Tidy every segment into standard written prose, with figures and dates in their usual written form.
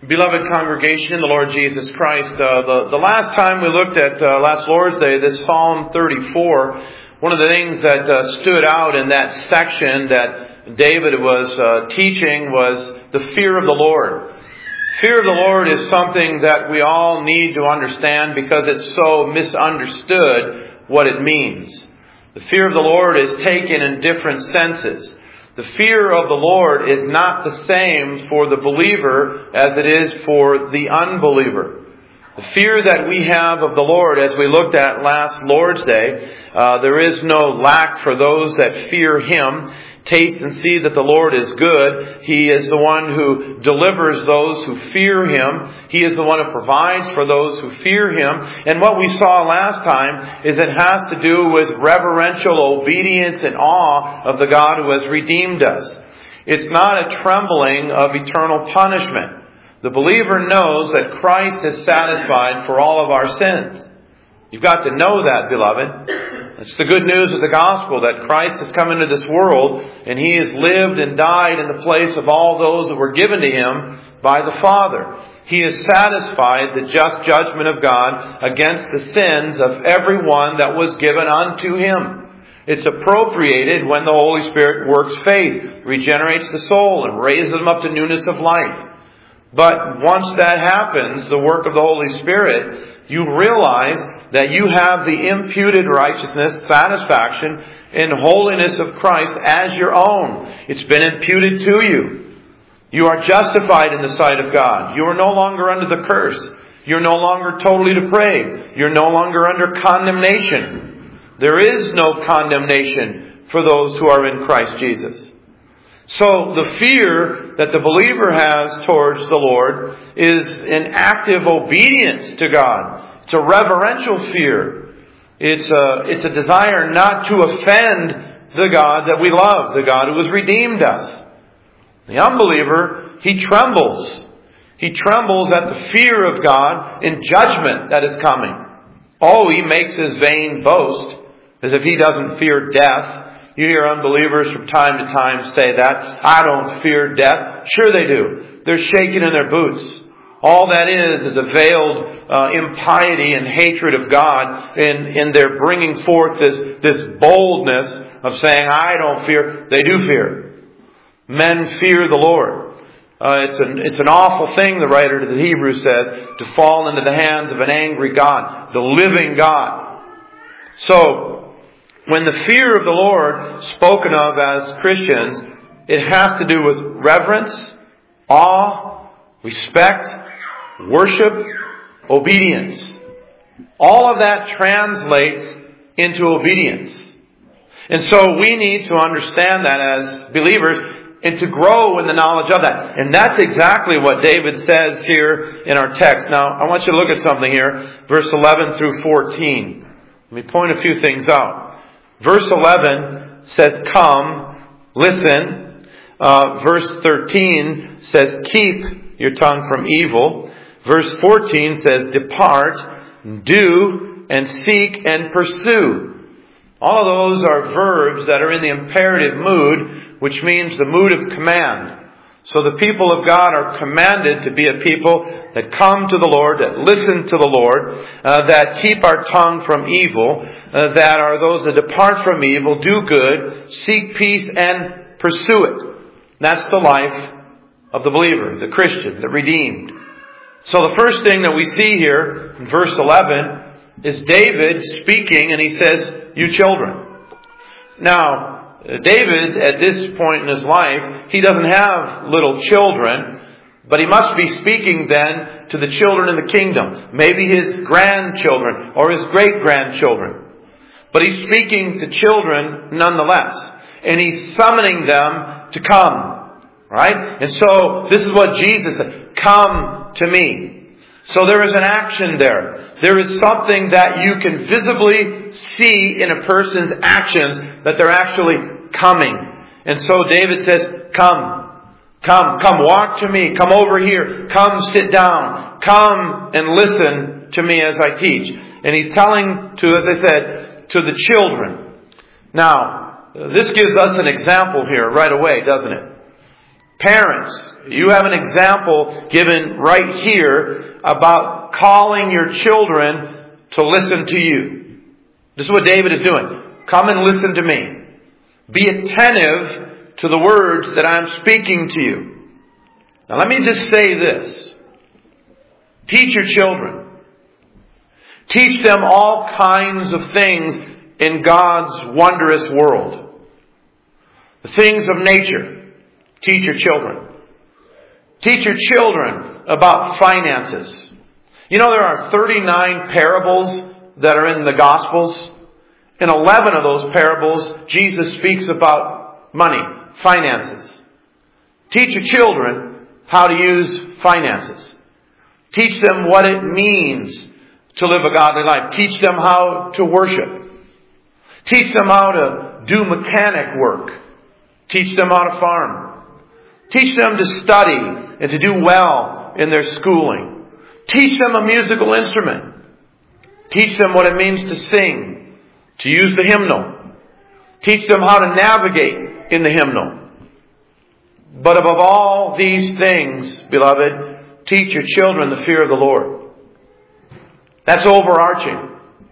Beloved congregation in the Lord Jesus Christ, the last time we looked at last Lord's Day, this Psalm 34, one of the things that stood out in that section that David was teaching was the fear of the Lord. Fear of the Lord is something that we all need to understand because it's so misunderstood what it means. The fear of the Lord is taken in different senses. The fear of the Lord is not the same for the believer as it is for the unbeliever. The fear that we have of the Lord, as we looked at last Lord's Day, there is no lack for those that fear Him. Taste and see that the Lord is good. He is the one who delivers those who fear Him. He is the one who provides for those who fear Him. And what we saw last time is it has to do with reverential obedience and awe of the God who has redeemed us. It's not a trembling of eternal punishment. The believer knows that Christ has satisfied for all of our sins. You've got to know that, beloved. It's the good news of the gospel that Christ has come into this world and He has lived and died in the place of all those that were given to Him by the Father. He has satisfied the just judgment of God against the sins of everyone that was given unto Him. It's appropriated when the Holy Spirit works faith, regenerates the soul, and raises them up to newness of life. But once that happens, the work of the Holy Spirit, you realize that you have the imputed righteousness, satisfaction, and holiness of Christ as your own. It's been imputed to you. You are justified in the sight of God. You are no longer under the curse. You're no longer totally depraved. You're no longer under condemnation. There is no condemnation for those who are in Christ Jesus. So the fear that the believer has towards the Lord is an active obedience to God. It's a reverential fear. It's a desire not to offend the God that we love, the God who has redeemed us. The unbeliever, he trembles. He trembles at the fear of God in judgment that is coming. Oh, he makes his vain boast as if he doesn't fear death. You hear unbelievers from time to time say that. I don't fear death. Sure they do. They're shaking in their boots. All that is a veiled impiety and hatred of God in their bringing forth this boldness of saying, I don't fear. They do fear. Men fear the Lord. It's an awful thing, the writer to the Hebrews says, to fall into the hands of an angry God, the living God. So, when the fear of the Lord spoken of as Christians, it has to do with reverence, awe, respect, worship, obedience. All of that translates into obedience. And so we need to understand that as believers and to grow in the knowledge of that. And that's exactly what David says here in our text. Now, I want you to look at something here. Verse 11 through 14. Let me point a few things out. Verse 11 says, come, listen. Verse 13 says, keep your tongue from evil. Verse 14 says, depart, do, and seek, and pursue. All of those are verbs that are in the imperative mood, which means the mood of command. So the people of God are commanded to be a people that come to the Lord, that listen to the Lord, that keep our tongue from evil, that are those that depart from evil, do good, seek peace, and pursue it. That's the life of the believer, the Christian, the redeemed. So the first thing that we see here in verse 11 is David speaking, and he says, you children. Now, David, at this point in his life, he doesn't have little children, but he must be speaking then to the children in the kingdom. Maybe his grandchildren or his great-grandchildren. But he's speaking to children nonetheless. And he's summoning them to come. Right? And so, this is what Jesus said. Come to me. So there is an action there. There is something that you can visibly see in a person's actions that they're actually coming. And so David says, come, walk to me, come over here, come sit down, come and listen to me as I teach. And he's telling to, as I said, to the children. Now, this gives us an example here right away, doesn't it? Parents, you have an example given right here about calling your children to listen to you. This is what David is doing. Come and listen to me. Be attentive to the words that I'm speaking to you. Now let me just say this. Teach your children. Teach them all kinds of things in God's wondrous world. The things of nature. Teach your children. Teach your children about finances. You know, there are 39 parables that are in the Gospels. In 11 of those parables, Jesus speaks about money, finances. Teach your children how to use finances. Teach them what it means to live a godly life. Teach them how to worship. Teach them how to do mechanic work. Teach them how to farm. Teach them to study and to do well in their schooling. Teach them a musical instrument. Teach them what it means to sing, to use the hymnal. Teach them how to navigate in the hymnal. But above all these things, beloved, teach your children the fear of the Lord. That's overarching.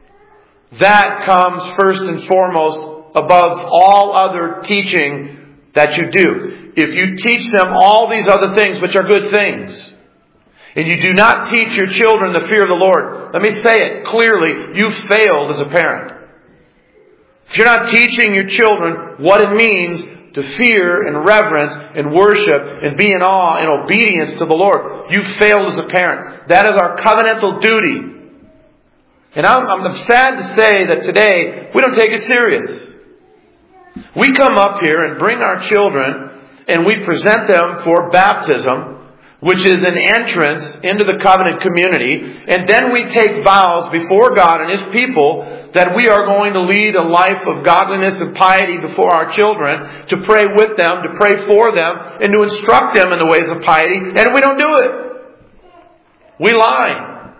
That comes first and foremost above all other teaching that you do. If you teach them all these other things, which are good things, and you do not teach your children the fear of the Lord, let me say it clearly, you failed as a parent. If you're not teaching your children what it means to fear and reverence and worship and be in awe and obedience to the Lord, you failed as a parent. That is our covenantal duty. And I'm sad to say that today we don't take it serious. We come up here and bring our children and we present them for baptism, which is an entrance into the covenant community. And then we take vows before God and His people that we are going to lead a life of godliness and piety before our children, to pray with them, to pray for them, and to instruct them in the ways of piety. And we don't do it. We lie.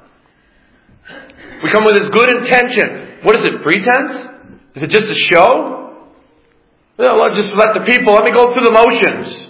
We come with this good intention. What is it, pretense? Is it just a show? Well, let's just let the people, let me go through the motions.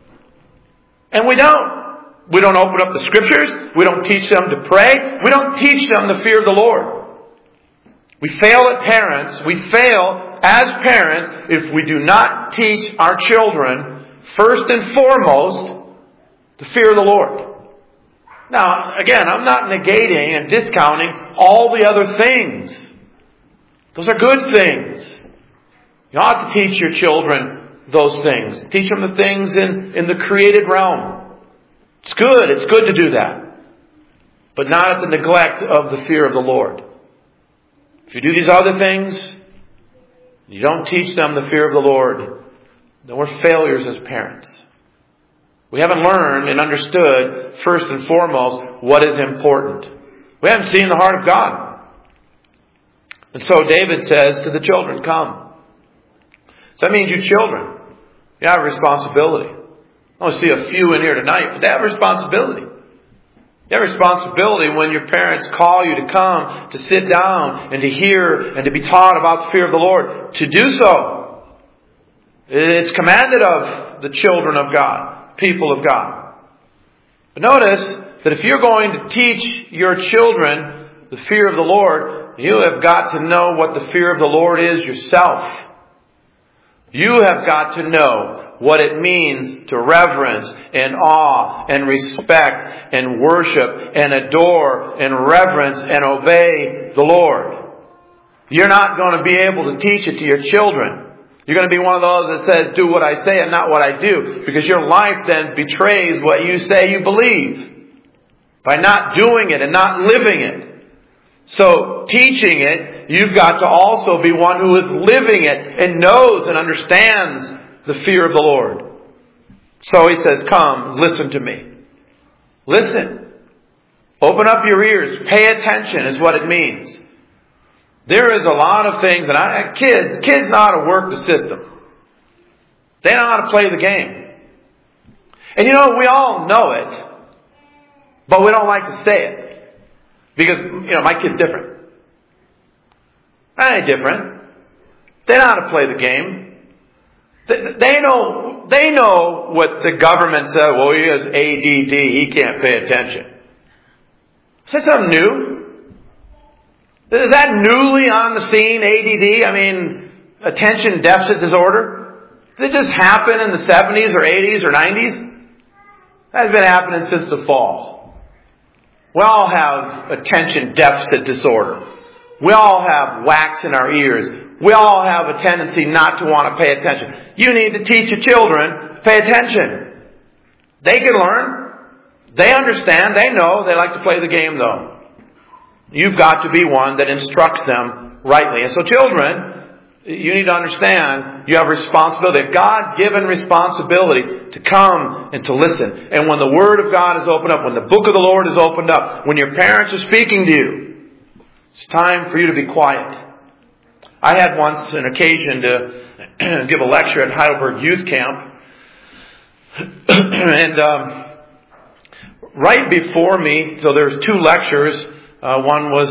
And we don't. We don't open up the Scriptures. We don't teach them to pray. We don't teach them the fear of the Lord. We fail at parents. We fail as parents if we do not teach our children, first and foremost, the fear of the Lord. Now, again, I'm not negating and discounting all the other things. Those are good things. You ought to teach your children those things. Teach them the things in the created realm. It's good. It's good to do that. But not at the neglect of the fear of the Lord. If you do these other things, you don't teach them the fear of the Lord, then we're failures as parents. We haven't learned and understood, first and foremost, what is important. We haven't seen the heart of God. And so David says to the children, come. So that means you children, you have a responsibility. I only see a few in here tonight, but they have a responsibility. You have a responsibility when your parents call you to come, to sit down and to hear and to be taught about the fear of the Lord, to do so. It's commanded of the children of God, people of God. But notice that if you're going to teach your children the fear of the Lord, you have got to know what the fear of the Lord is yourself. You have got to know what it means to reverence and awe and respect and worship and adore and reverence and obey the Lord. You're not going to be able to teach it to your children. You're going to be one of those that says, do what I say and not what I do. Because your life then betrays what you say you believe. By not doing it and not living it. So, teaching it, you've got to also be one who is living it and knows and understands the fear of the Lord. So he says, come, listen to me. Listen. Open up your ears. Pay attention is what it means. There is a lot of things, and kids know how to work the system. They know how to play the game. And you know, we all know it, but we don't like to say it. Because, my kid's different. I ain't different. They know how to play the game. They know They know what the government said. Well, he has ADD. He can't pay attention. Is that something new? Is that newly on the scene, ADD? I mean, attention deficit disorder? Did it just happen in the 70s or 80s or 90s? That's been happening since the fall. We all have attention deficit disorder. We all have wax in our ears. We all have a tendency not to want to pay attention. You need to teach your children to pay attention. They can learn. They understand. They know. They like to play the game, though. You've got to be one that instructs them rightly. And so children, you need to understand you have responsibility, a God-given responsibility to come and to listen. And when the Word of God is opened up, when the Book of the Lord is opened up, when your parents are speaking to you, it's time for you to be quiet. I had once an occasion to give a lecture at Heidelberg Youth Camp. And right before me, so there was two lectures. One was,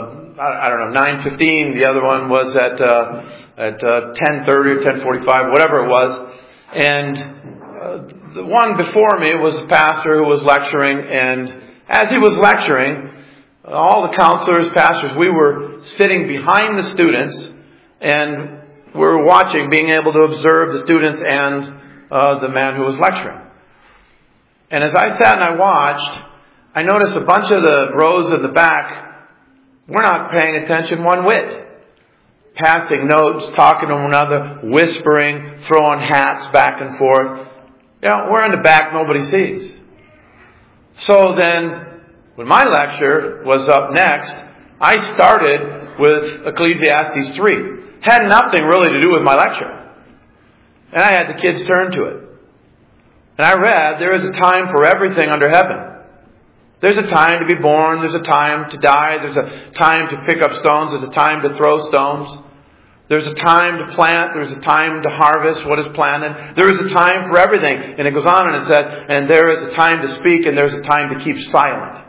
9:15. The other one was at 10:30 or 10:45, whatever it was. And the one before me was a pastor who was lecturing. And as he was lecturing, all the counselors, pastors, we were sitting behind the students. And we were watching, being able to observe the students and the man who was lecturing. And as I sat and I watched, I noticed a bunch of the rows in the back were not paying attention one whit. Passing notes, talking to one another, whispering, throwing hats back and forth. We're in the back, nobody sees. So then, when my lecture was up next, I started with Ecclesiastes 3. Had nothing really to do with my lecture. And I had the kids turn to it. And I read, there is a time for everything under heaven. There's a time to be born. There's a time to die. There's a time to pick up stones. There's a time to throw stones. There's a time to plant. There's a time to harvest what is planted. There is a time for everything. And it goes on and it says, and there is a time to speak and there's a time to keep silent.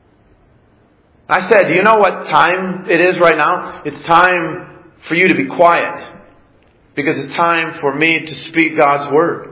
I said, do you know what time it is right now? It's time for you to be quiet. Because it's time for me to speak God's Word.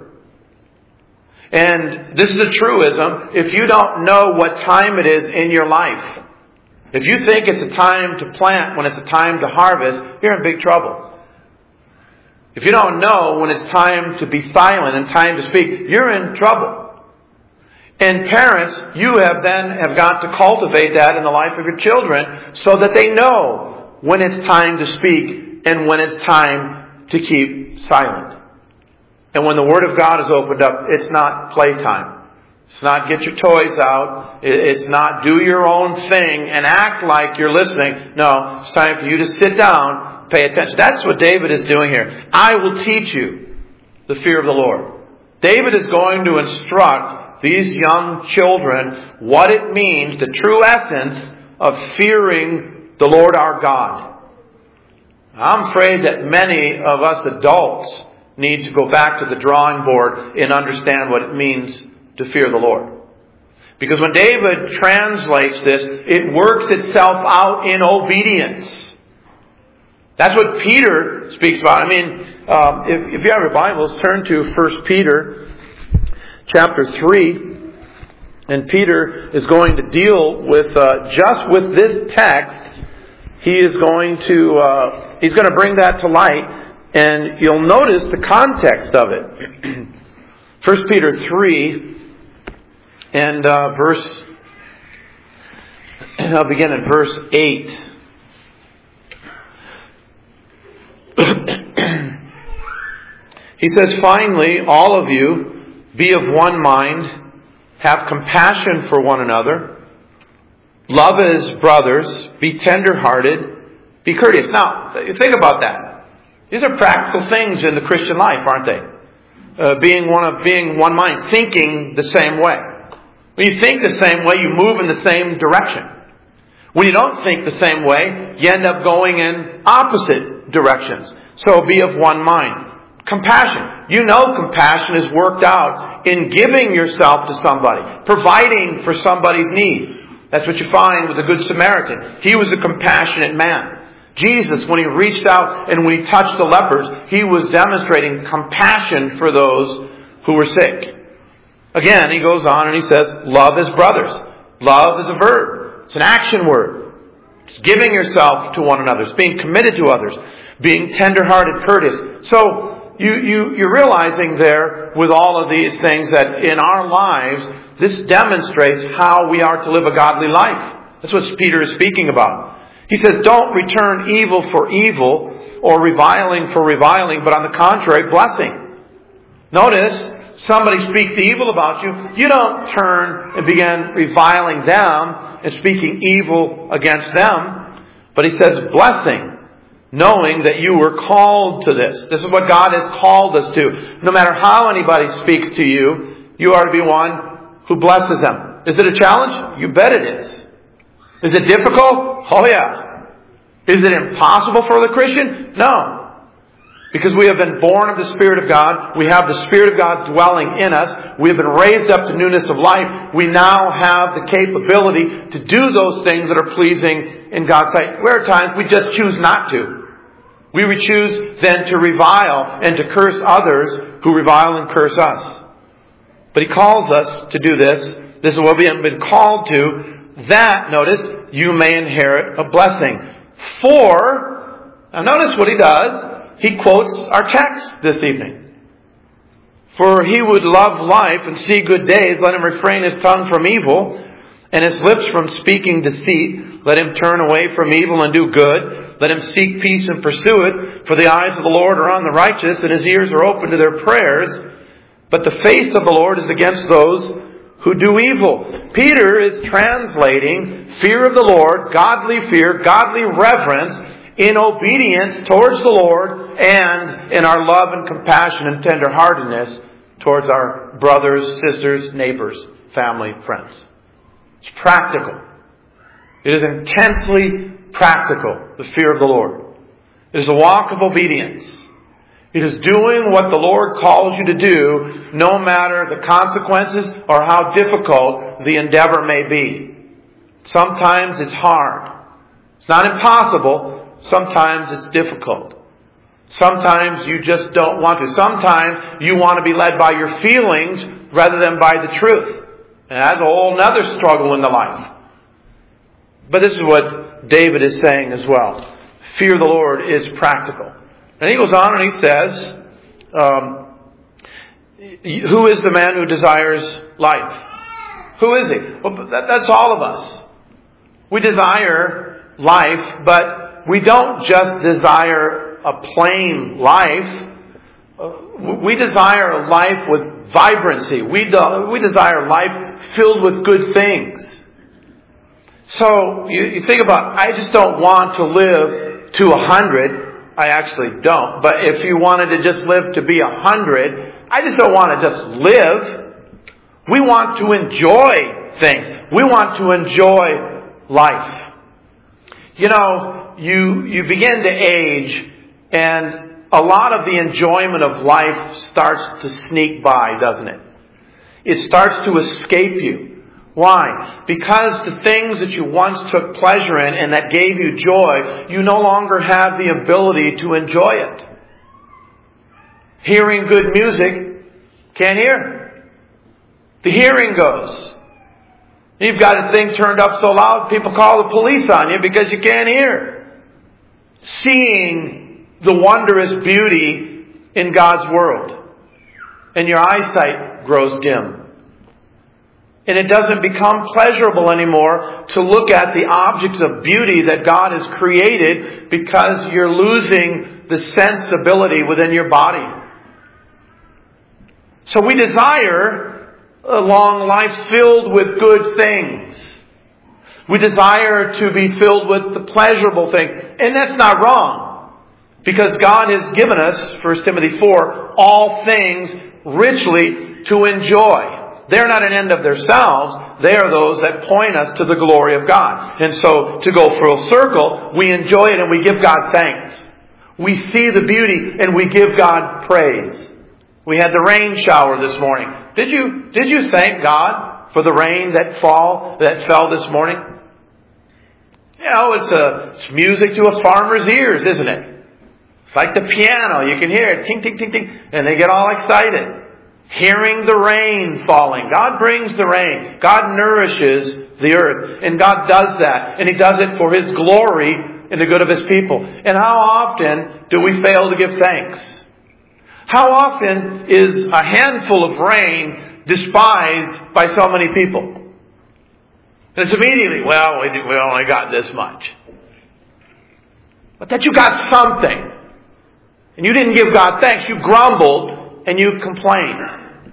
And this is a truism. If you don't know what time it is in your life, if you think it's a time to plant when it's a time to harvest, you're in big trouble. If you don't know when it's time to be silent and time to speak, you're in trouble. And parents, you have got to cultivate that in the life of your children so that they know when it's time to speak and when it's time to keep silent. And when the Word of God is opened up, it's not playtime. It's not get your toys out. It's not do your own thing and act like you're listening. No, it's time for you to sit down, pay attention. That's what David is doing here. I will teach you the fear of the Lord. David is going to instruct these young children what it means, the true essence of fearing the Lord our God. I'm afraid that many of us adults need to go back to the drawing board and understand what it means to fear the Lord. Because when David translates this, it works itself out in obedience. That's what Peter speaks about. I mean, if you have your Bibles, turn to 1 Peter chapter 3. And Peter is going to deal with, just with this text, he's going to bring that to light. And you'll notice the context of it. 1 Peter 3 and I'll begin at verse 8. He says, finally, all of you, be of one mind, have compassion for one another, love as brothers, be tender-hearted, be courteous. Now, think about that. These are practical things in the Christian life, aren't they? Being one mind, thinking the same way. When you think the same way, you move in the same direction. When you don't think the same way, you end up going in opposite directions. So be of one mind. Compassion. You know compassion is worked out in giving yourself to somebody, providing for somebody's need. That's what you find with the Good Samaritan. He was a compassionate man. Jesus, when he reached out and when he touched the lepers, he was demonstrating compassion for those who were sick. Again, he goes on and he says, love his brothers. Love is a verb. It's an action word. It's giving yourself to one another. It's being committed to others. Being tender-hearted, courteous. So, you're realizing there with all of these things that in our lives, this demonstrates how we are to live a godly life. That's what Peter is speaking about. He says, don't return evil for evil or reviling for reviling, but on the contrary, blessing. Notice, somebody speaks evil about you, you don't turn and begin reviling them and speaking evil against them. But he says blessing, knowing that you were called to this. This is what God has called us to. No matter how anybody speaks to you, you are to be one who blesses them. Is it a challenge? You bet it is. Is it difficult? Oh yeah. Is it impossible for the Christian? No. Because we have been born of the Spirit of God. We have the Spirit of God dwelling in us. We have been raised up to newness of life. We now have the capability to do those things that are pleasing in God's sight. Where at times we just choose not to. We would choose then to revile and to curse others who revile and curse us. But He calls us to do this. This is what we have been called to. That, notice, you may inherit a blessing. For, now notice what He does. He quotes our text this evening. For he would love life and see good days, let him refrain his tongue from evil, and his lips from speaking deceit. Let him turn away from evil and do good. Let him seek peace and pursue it. For the eyes of the Lord are on the righteous, and his ears are open to their prayers. But the face of the Lord is against those who do evil. Peter is translating fear of the Lord, godly fear, godly reverence, in obedience towards the Lord and in our love and compassion and tenderheartedness towards our brothers, sisters, neighbors, family, friends. It's practical. It is intensely practical, the fear of the Lord. It is a walk of obedience. It is doing what the Lord calls you to do, no matter the consequences or how difficult the endeavor may be. Sometimes it's hard. It's not impossible. Sometimes it's difficult. Sometimes you just don't want to. Sometimes you want to be led by your feelings rather than by the truth. And that's a whole other struggle in the life. But this is what David is saying as well. Fear of the Lord is practical. And he goes on and he says, who is the man who desires life? Who is he? Well, that's all of us. We desire life, but we don't just desire a plain life. We desire a life with vibrancy. We desire life filled with good things. So you think about, I just don't want to live to 100. I actually don't. But if you wanted to just live to be 100, I just don't want to just live. We want to enjoy things. We want to enjoy life. You know, you begin to age, and a lot of the enjoyment of life starts to sneak by, doesn't it? It starts to escape you. Why? Because the things that you once took pleasure in and that gave you joy, you no longer have the ability to enjoy it. Hearing good music, can't hear. The hearing goes. You've got a thing turned up so loud, people call the police on you because you can't hear. Seeing the wondrous beauty in God's world, and your eyesight grows dim. And it doesn't become pleasurable anymore to look at the objects of beauty that God has created because you're losing the sensibility within your body. So we desire a long life filled with good things. We desire to be filled with the pleasurable things. And that's not wrong. Because God has given us, 1 Timothy 4, all things richly to enjoy. They're not an end of themselves. They are those that point us to the glory of God. And so, to go full circle, we enjoy it and we give God thanks. We see the beauty and we give God praise. We had the rain shower this morning. Did you thank God for the rain that fell this morning? You know, it's music to a farmer's ears, isn't it? It's like the piano. You can hear it, ting, ting, ting, ting, and they get all excited. Hearing the rain falling. God brings the rain. God nourishes the earth. And God does that. And He does it for His glory and the good of His people. And how often do we fail to give thanks? How often is a handful of rain despised by so many people? And it's immediately, well, we only got this much. But that you got something. And you didn't give God thanks. You grumbled and you complained.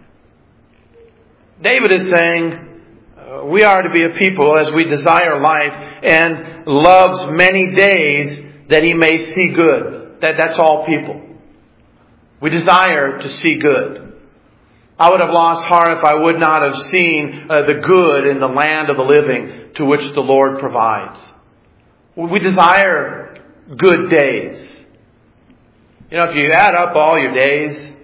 David is saying, we are to be a people as we desire life and loves many days that He may see good. That's all people. We desire to see good. I would have lost heart if I would not have seen the good in the land of the living to which the Lord provides. We desire good days. You know, if you add up all your days,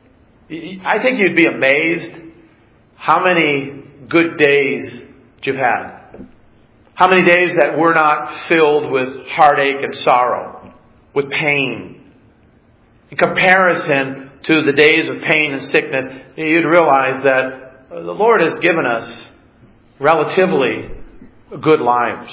I think you'd be amazed how many good days you've had. How many days that were not filled with heartache and sorrow, with pain. In comparison to the days of pain and sickness, you'd realize that the Lord has given us relatively good lives.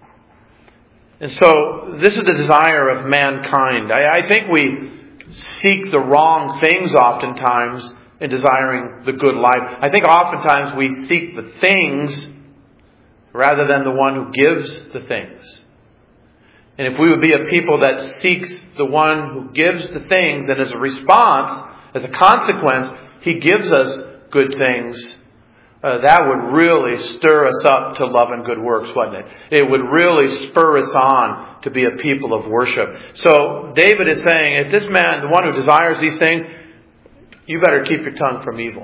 And so this is the desire of mankind. I think we seek the wrong things oftentimes in desiring the good life. I think oftentimes we seek the things rather than the one who gives the things. And if we would be a people that seeks the one who gives the things, and as a response, as a consequence, He gives us good things, that would really stir us up to love and good works, wouldn't it? It would really spur us on to be a people of worship. So David is saying, if this man, the one who desires these things, you better keep your tongue from evil.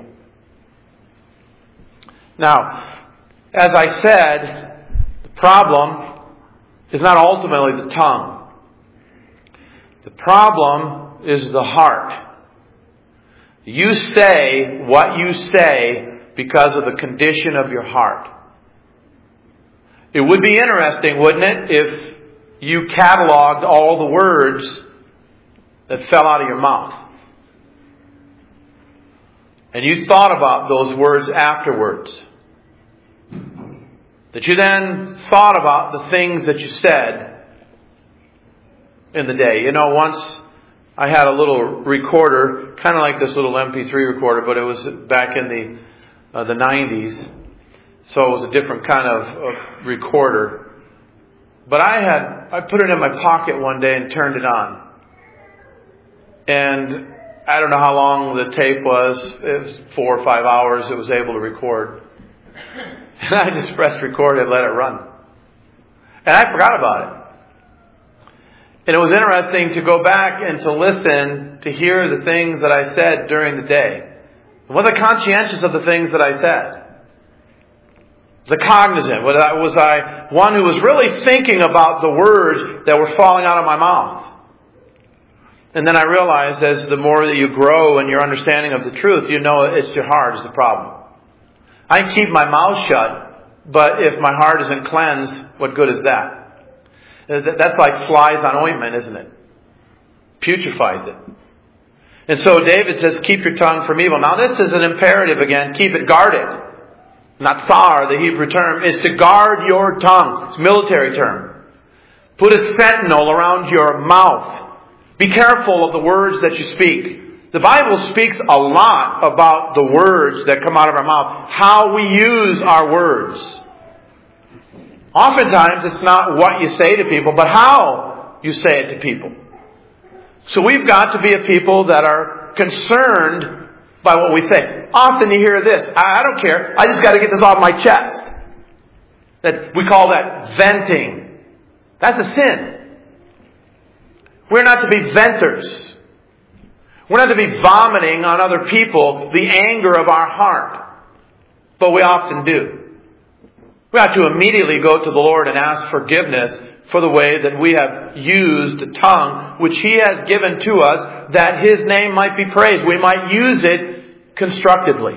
Now, as I said, the problem is not ultimately the tongue. The problem is the heart. You say what you say because of the condition of your heart. It would be interesting, wouldn't it, if you cataloged all the words that fell out of your mouth. And you thought about those words afterwards. That you then thought about the things that you said in the day. You know, once I had a little recorder, kind of like this little MP3 recorder, but it was back in the 90s. So it was a different kind of recorder. But I put it in my pocket one day and turned it on. And I don't know how long the tape was. It was 4 or 5 hours it was able to record. And I just pressed record and let it run. And I forgot about it. And it was interesting to go back and to listen, to hear the things that I said during the day. Was I conscientious of the things that I said? Was I cognizant? Was I one who was really thinking about the words that were falling out of my mouth? And then I realized as the more that you grow in your understanding of the truth, you know it's your heart is the problem. I can keep my mouth shut, but if my heart isn't cleansed, what good is that? That's like flies on ointment, isn't it? Putrefies it. And so David says, keep your tongue from evil. Now this is an imperative again. Keep it guarded. Natsar, the Hebrew term, is to guard your tongue. It's a military term. Put a sentinel around your mouth. Be careful of the words that you speak. The Bible speaks a lot about the words that come out of our mouth. How we use our words. Oftentimes it's not what you say to people, but how you say it to people. So we've got to be a people that are concerned by what we say. Often you hear this, I don't care, I just got to get this off my chest. We call that venting. That's a sin. We're not to be venters. We're not to be vomiting on other people the anger of our heart. But we often do. We have to immediately go to the Lord and ask forgiveness for the way that we have used the tongue which He has given to us that His name might be praised. We might use it constructively.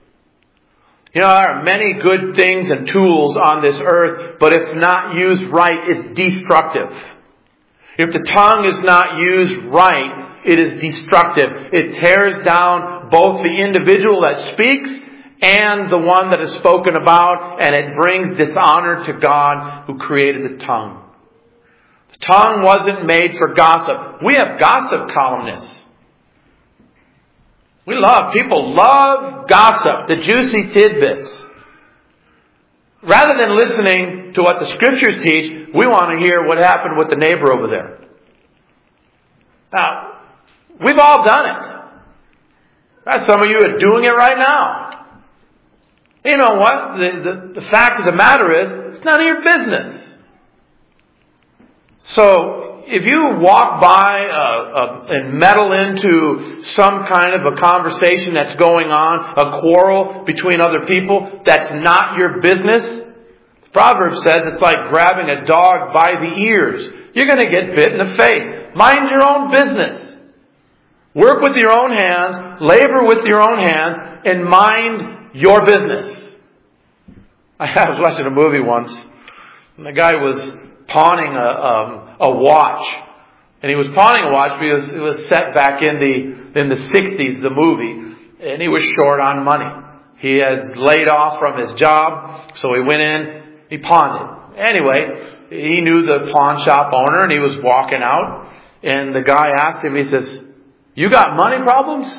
You know, there are many good things and tools on this earth, but if not used right, it's destructive. If the tongue is not used right, it is destructive. It tears down both the individual that speaks and the one that is spoken about, and it brings dishonor to God who created the tongue. The tongue wasn't made for gossip. We have gossip columnists. People love gossip, the juicy tidbits. Rather than listening to what the Scriptures teach, we want to hear what happened with the neighbor over there. Now, we've all done it. Some of you are doing it right now. You know what? The fact of the matter is, it's none of your business. So, if you walk by and meddle into some kind of a conversation that's going on, a quarrel between other people, that's not your business. The proverb says it's like grabbing a dog by the ears. You're going to get bit in the face. Mind your own business. Work with your own hands, labor with your own hands, and mind your business. I was watching a movie once, and the guy was pawning a watch. And he was pawning a watch because it was set back in the 60s, the movie, and he was short on money. He had laid off from his job, so he went in, he pawned it. Anyway, he knew the pawn shop owner, and he was walking out, and the guy asked him, he says, "You got money problems?"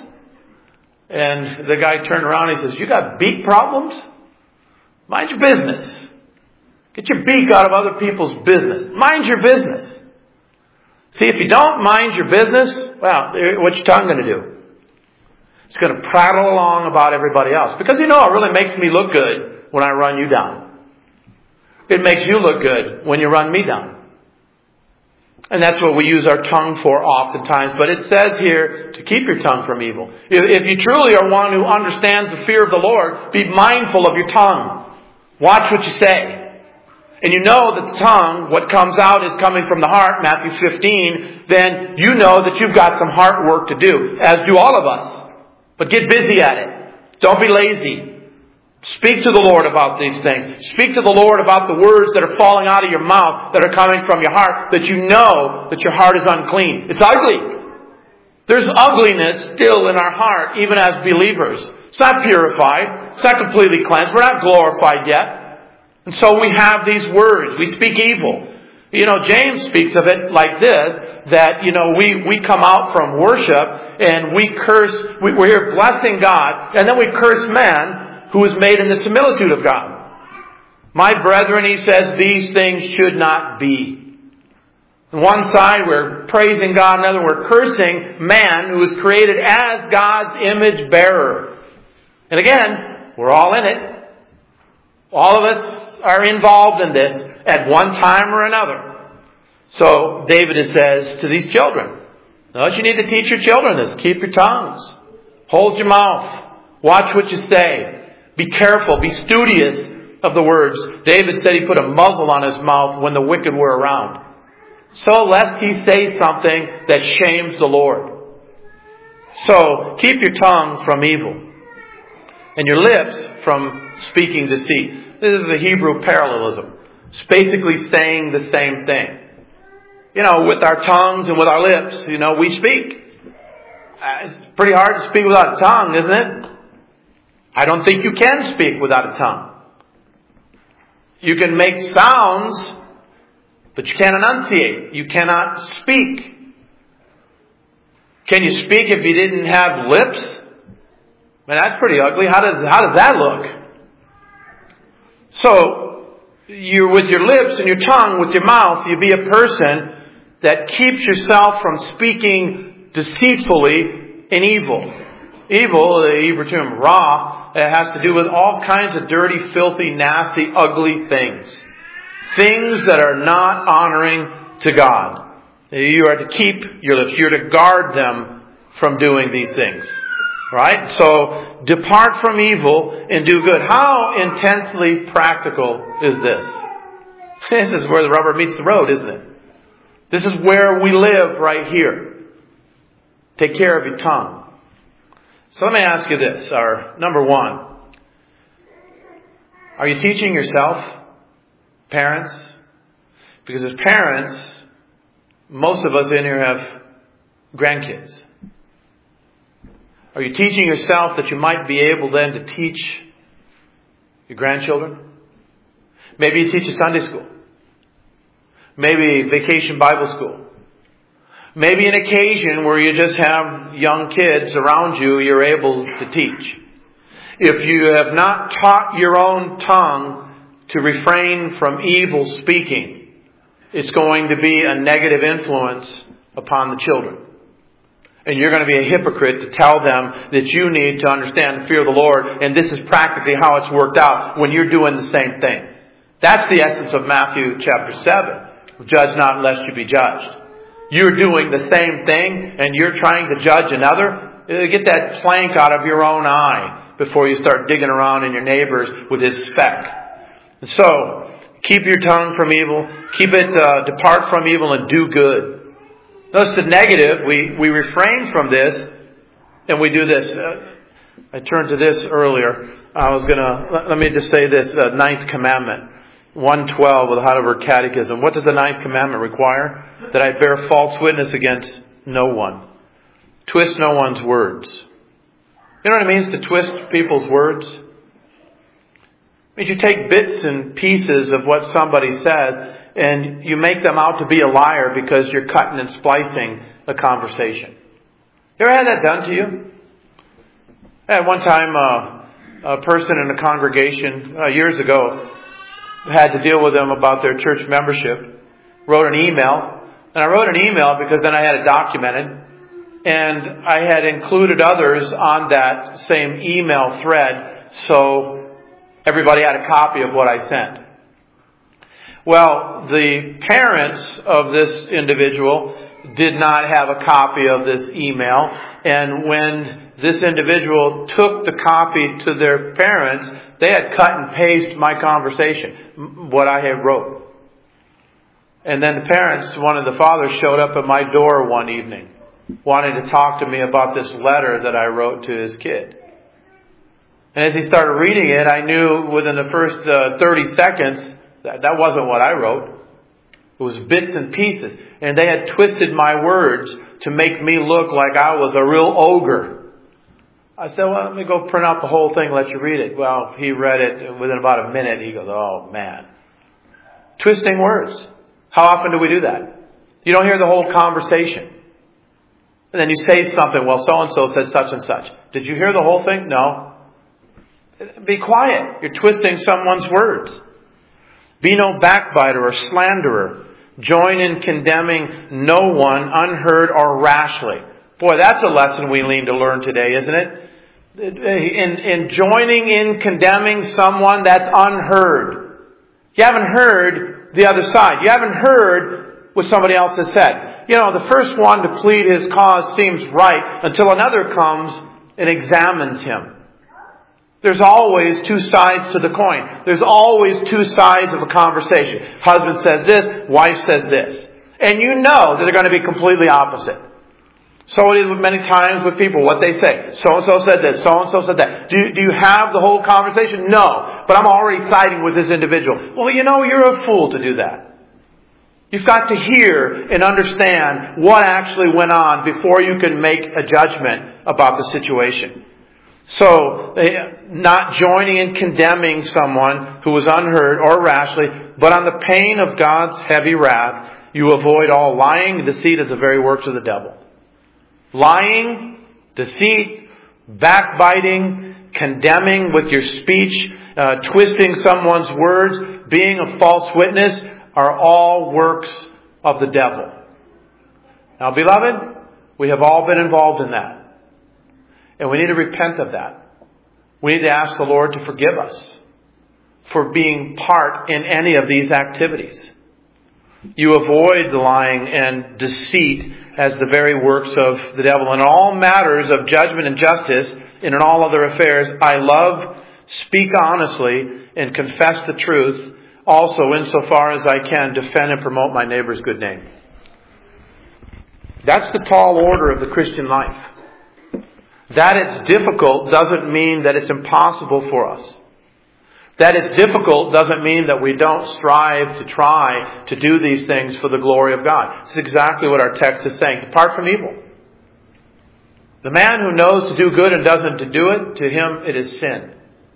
And the guy turned around and he says, "You got beak problems? Mind your business. Get your beak out of other people's business. Mind your business." See, if you don't mind your business, well, what's your tongue going to do? It's going to prattle along about everybody else. Because it really makes me look good when I run you down. It makes you look good when you run me down. And that's what we use our tongue for oftentimes. But it says here to keep your tongue from evil. If you truly are one who understands the fear of the Lord, be mindful of your tongue. Watch what you say. And you know that the tongue, what comes out is coming from the heart, Matthew 15, then you know that you've got some heart work to do, as do all of us. But get busy at it. Don't be lazy. Speak to the Lord about these things. Speak to the Lord about the words that are falling out of your mouth, that are coming from your heart, that you know that your heart is unclean. It's ugly. There's ugliness still in our heart, even as believers. It's not purified. It's not completely cleansed. We're not glorified yet. And so we have these words. We speak evil. James speaks of it like this, that, we come out from worship and we curse, we're here blessing God, and then we curse man who is made in the similitude of God. My brethren, he says, these things should not be. On one side, we're praising God. On the other, we're cursing man who is created as God's image bearer. And again, we're all in it. All of us are involved in this at one time or another. So David says to these children, what you need to teach your children is keep your tongues. Hold your mouth. Watch what you say. Be careful. Be studious of the words. David said he put a muzzle on his mouth when the wicked were around, so lest he say something that shames the Lord. So keep your tongue from evil and your lips from speaking deceit. This is a Hebrew parallelism. It's basically saying the same thing. With our tongues and with our lips, we speak. It's pretty hard to speak without a tongue, isn't it? I don't think you can speak without a tongue. You can make sounds, but you can't enunciate. You cannot speak. Can you speak if you didn't have lips? Man, that's pretty ugly. How does that look? So, you're with your lips and your tongue, with your mouth, you be a person that keeps yourself from speaking deceitfully in evil. Evil, the Hebrew term ra, it has to do with all kinds of dirty, filthy, nasty, ugly things. Things that are not honoring to God. You are to keep your lips. You're to guard them from doing these things. Right? So, depart from evil and do good. How intensely practical is this? This is where the rubber meets the road, isn't it? This is where we live right here. Take care of your tongue. So let me ask you this. Number one. Are you teaching yourself? Parents? Because as parents, most of us in here have grandkids. Are you teaching yourself that you might be able then to teach your grandchildren? Maybe you teach a Sunday school. Maybe vacation Bible school. Maybe an occasion where you just have young kids around you, you're able to teach. If you have not taught your own tongue to refrain from evil speaking, it's going to be a negative influence upon the children. And you're going to be a hypocrite to tell them that you need to understand the fear of the Lord, and this is practically how it's worked out when you're doing the same thing. That's the essence of Matthew chapter 7. Judge not lest you be judged. You're doing the same thing and you're trying to judge another. Get that plank out of your own eye before you start digging around in your neighbor's with his speck. And so, keep your tongue from evil. Keep it, depart from evil and do good. Notice the negative. We refrain from this and we do this. I turned to this earlier. Let me just say this, ninth commandment. 112 of the Heidelberg Catechism. What does the ninth commandment require? That I bear false witness against no one. Twist no one's words. You know what it means to twist people's words? It means you take bits and pieces of what somebody says and you make them out to be a liar because you're cutting and splicing a conversation. You ever had that done to you? I had one time a person in a congregation years ago had to deal with them about their church membership. Wrote an email. And I wrote an email because then I had it documented. And I had included others on that same email thread so everybody had a copy of what I sent. Well, the parents of this individual did not have a copy of this email. And when this individual took the copy to their parents, they had cut and pasted my conversation, what I had wrote. And then the parents, one of the fathers, showed up at my door one evening, wanting to talk to me about this letter that I wrote to his kid. And as he started reading it, I knew within the first 30 seconds that wasn't what I wrote. It was bits and pieces. And they had twisted my words to make me look like I was a real ogre. I said, well, let me go print out the whole thing and let you read it. Well, he read it, and within about a minute, he goes, oh, man. Twisting words. How often do we do that? You don't hear the whole conversation. And then you say something, well, so-and-so said such and such. Did you hear the whole thing? No. Be quiet. You're twisting someone's words. Be no backbiter or slanderer. Join in condemning no one unheard or rashly. Boy, that's a lesson we need to learn today, isn't it? In joining in condemning someone that's unheard. You haven't heard the other side. You haven't heard what somebody else has said. You know, the first one to plead his cause seems right until another comes and examines him. There's always two sides to the coin. There's always two sides of a conversation. Husband says this, wife says this. And you know that they're going to be completely opposite. So it is many times with people, what they say. So-and-so said this, so-and-so said that. Do you have the whole conversation? No. But I'm already siding with this individual. Well, you know, you're a fool to do that. You've got to hear and understand what actually went on before you can make a judgment about the situation. So, not joining in condemning someone who was unheard or rashly, but on the pain of God's heavy wrath, you avoid all lying. Deceit is the very works of the devil. Lying, deceit, backbiting, condemning with your speech, twisting someone's words, being a false witness are all works of the devil. Now, beloved, we have all been involved in that. And we need to repent of that. We need to ask the Lord to forgive us for being part in any of these activities. You avoid the lying and deceit as the very works of the devil. In all matters of judgment and justice, and in all other affairs, I love, speak honestly, and confess the truth, also insofar as I can defend and promote my neighbor's good name. That's the tall order of the Christian life. That it's difficult doesn't mean that it's impossible for us. That it's difficult doesn't mean that we don't strive to try to do these things for the glory of God. It's exactly what our text is saying. Depart from evil. The man who knows to do good and doesn't do it, to him it is sin.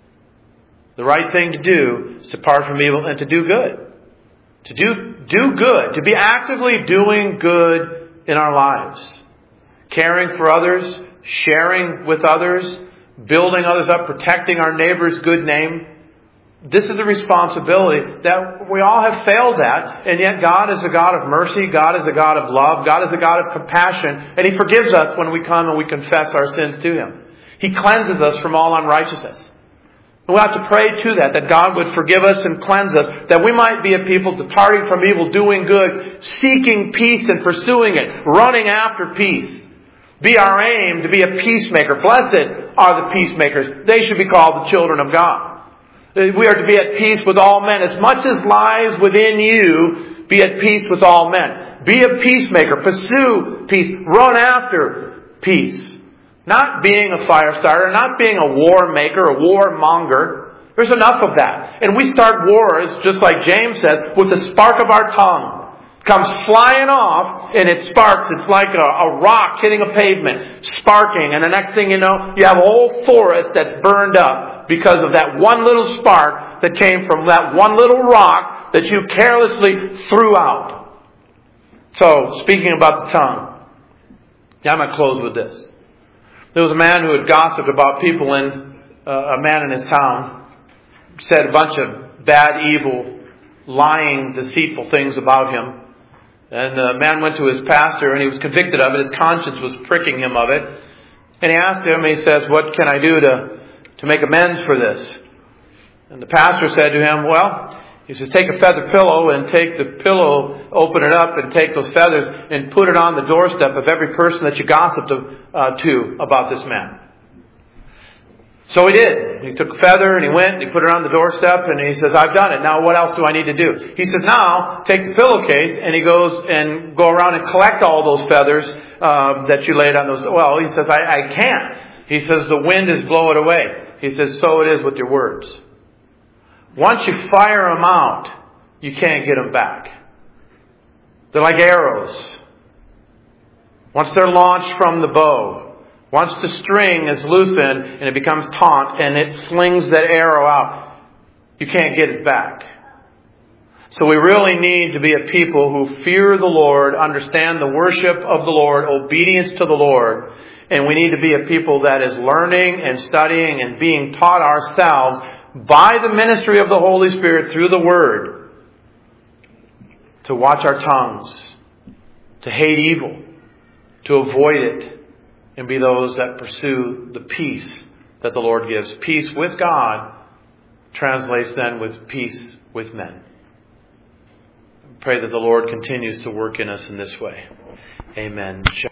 The right thing to do is to depart from evil and to do good. To do good. To be actively doing good in our lives. Caring for others, sharing with others, building others up, protecting our neighbor's good name. This is a responsibility that we all have failed at, and yet God is a God of mercy, God is a God of love, God is a God of compassion, and He forgives us when we come and we confess our sins to Him. He cleanses us from all unrighteousness. And we have to pray to that God would forgive us and cleanse us, that we might be a people departing from evil, doing good, seeking peace and pursuing it, running after peace. Be our aim to be a peacemaker. Blessed are the peacemakers. They should be called the children of God. We are to be at peace with all men. As much as lies within you, be at peace with all men. Be a peacemaker. Pursue peace. Run after peace. Not being a fire starter. Not being a war maker, a war monger. There's enough of that. And we start wars, just like James said, with the spark of our tongue. It comes flying off and it sparks. It's like a rock hitting a pavement, sparking. And the next thing you know, you have a whole forest that's burned up. Because of that one little spark that came from that one little rock that you carelessly threw out. So, speaking about the tongue, I'm going to close with this. There was a man who had gossiped about people in a man in his town, said a bunch of bad, evil, lying, deceitful things about him. And the man went to his pastor and he was convicted of it. His conscience was pricking him of it. And he asked him, he says, what can I do to make amends for this? And the pastor said to him, well, he says, take a feather pillow and take the pillow, open it up and take those feathers and put it on the doorstep of every person that you gossiped to about this man. So he did. He took a feather and he went and he put it on the doorstep and he says, I've done it. Now what else do I need to do? He says, now take the pillowcase, and he goes and go around and collect all those feathers that you laid on those. Well, he says, I can't. He says, the wind is blowing it away. He says, so it is with your words. Once you fire them out, you can't get them back. They're like arrows. Once they're launched from the bow, once the string is loosened and it becomes taut and it flings that arrow out, you can't get it back. So we really need to be a people who fear the Lord, understand the worship of the Lord, obedience to the Lord. And we need to be a people that is learning and studying and being taught ourselves by the ministry of the Holy Spirit through the Word to watch our tongues, to hate evil, to avoid it, and be those that pursue the peace that the Lord gives. Peace with God translates then with peace with men. I pray that the Lord continues to work in us in this way. Amen.